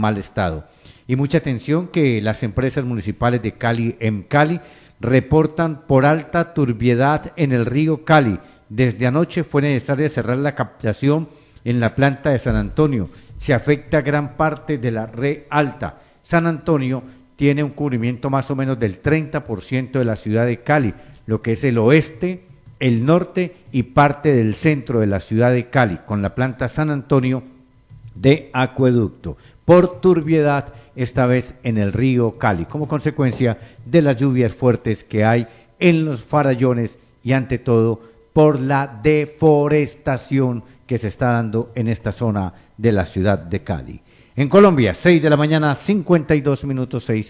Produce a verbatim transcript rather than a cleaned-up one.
mal estado. Y mucha atención que las empresas municipales de Cali, en Cali, reportan por alta turbiedad en el río Cali. Desde anoche fue necesario cerrar la captación en la planta de San Antonio. Se afecta gran parte de la red alta. San Antonio tiene un cubrimiento más o menos del treinta por ciento de la ciudad de Cali, lo que es el oeste, el norte y parte del centro de la ciudad de Cali, con la planta San Antonio de acueducto, por turbiedad esta vez en el río Cali, como consecuencia de las lluvias fuertes que hay en los farallones y ante todo por la deforestación que se está dando en esta zona de la ciudad de Cali. En Colombia, seis de la mañana, cincuenta y dos minutos, seis.